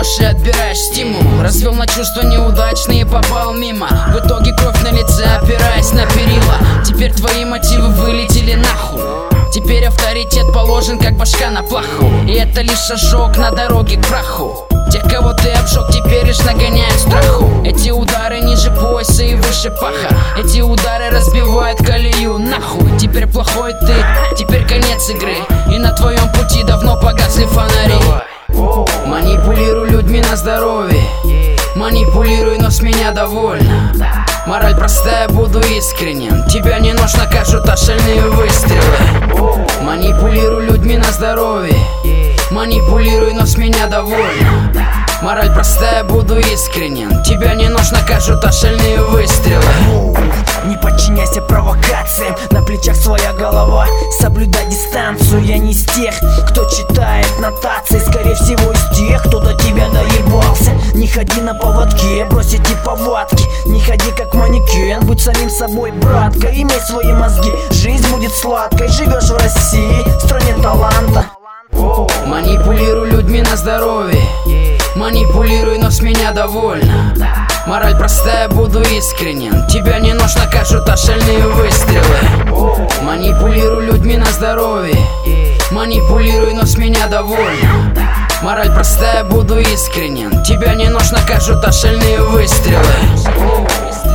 даешь и отбираешь стимул. Развел на чувства неудачные, попал мимо. В итоге кровь на лице, опираясь на перила. Теперь твои мотивы вылетели нахуй. Теперь авторитет положен, как башка на плаху. И это лишь ожог на дороге к праху. Тех, кого ты обжег, теперь лишь нагоняют страху. Эти удары ниже пояса и выше паха. Эти удары разбивают колею нахуй. Теперь плохой ты, теперь конец игры. И на твоем пути давно погасли фонари. Манипулируй людьми на здоровье. Манипулируй, но с меня довольно. Мораль простая, буду искренен. Тебя не нож накажут, а шальные выстрелы. Манипулируй людьми на здоровье. Манипулируй, но с меня довольно. Мораль простая, буду искренен. Тебя не нож накажут, а шальные выстрелы. Не подчиняйся провокациям, на плечах своя голова. Соблюдай дистанцию, я не из тех, кто читает нотации. Скорее всего из тех, кто до тебя доебался. Не ходи на поводке, брось эти повадки. Не ходи как манекен, будь самим собой, братка. Имей свои мозги, жизнь будет сладкой. Живешь в России, в стране таланта. Манипулируй людьми на здоровье. Манипулируй, но с меня довольно. Мораль простая, буду искренен. Тебя не нож накажут, а шальные выстрелы. Манипулируй людьми на здоровье. Манипулируй, но с меня довольно. Мораль простая, буду искренен. Тебя не нож накажут, а шальные выстрелы.